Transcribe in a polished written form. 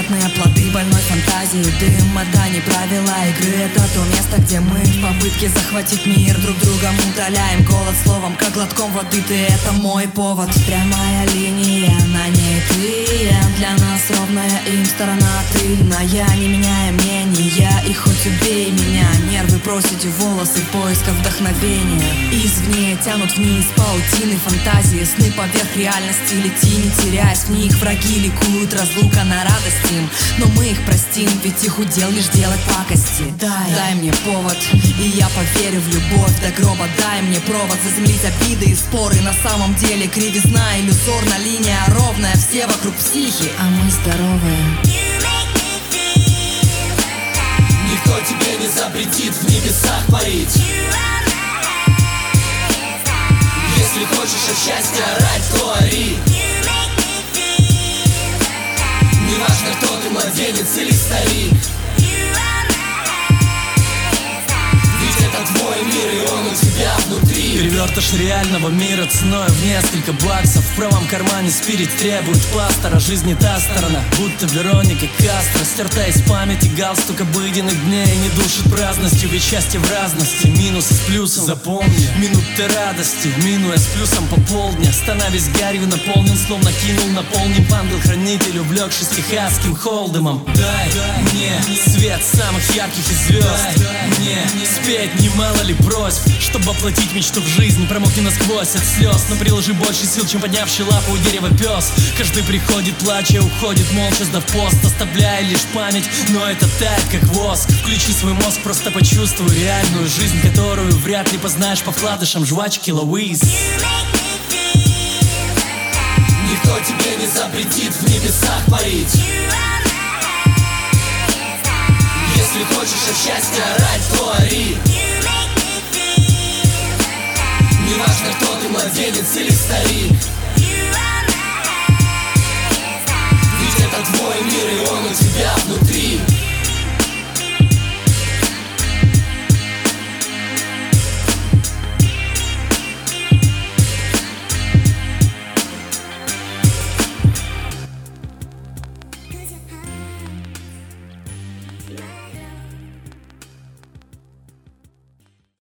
Победные плоды больной фантазии. Дым — это не правила игры, это то место, где мы в попытке захватить мир друг другом утоляем голод словом, как глотком воды. Ты — это мой повод. Прямая линия, на ней ты. Для нас ровная им сторона тыльная. Не меняя мнения, и хоть убей меня, нервы просите волосы в поисках вдохновения. Извне тянут вниз паутины фантазии. Сны поверх реальности лети, не теряясь в них. Враги ликуют, разлука на радость им, но мы их простим, ведь их удел лишь делать пакости. Дай мне повод, и я поверю в любовь до гроба. Дай мне провод заземлить обиды и споры. На самом деле кривизна иллюзорна, линия ровная, все вокруг психи, а мы здоровые. Никто тебе не запретит в небесах парить. Если хочешь от счастья орать, то ори. Неважно, кто ты, младенец или старик, ведь это твой мир, и он у тебя внутри. Перевертыш реального мира ценой в несколько баксов. В правом кармане спирит требует пастора. Жизнь не та сторона, будто Вероника Кастро. Стерта из памяти галстук обыденных дней. Не душит праздностью, ведь счастье в разности. Минус с плюсом, запомни, минуты радости, минуя с плюсом по полдня. Становись гарью наполнен, словно кинул наполним. Ангел-хранитель, увлекшись техасским холдемом. Дай мне свет самых ярких из звезд. Мне спеть немало ли просьб, чтобы оплатить мечту в жизни. Промокни насквозь от слез, но приложи больше сил, чем поднявший лапу у дерева пес. Каждый приходит плача, уходит молча, сдав пост, оставляя лишь память, но это тает как воск. Включи свой мозг, просто почувствуй реальную жизнь, которую вряд ли познаешь по вкладышам жвачки Луиз. Никто тебе не запретит в небесах парить. Если хочешь от счастья орать, то ори. Неважно, кто ты, младенец или старик,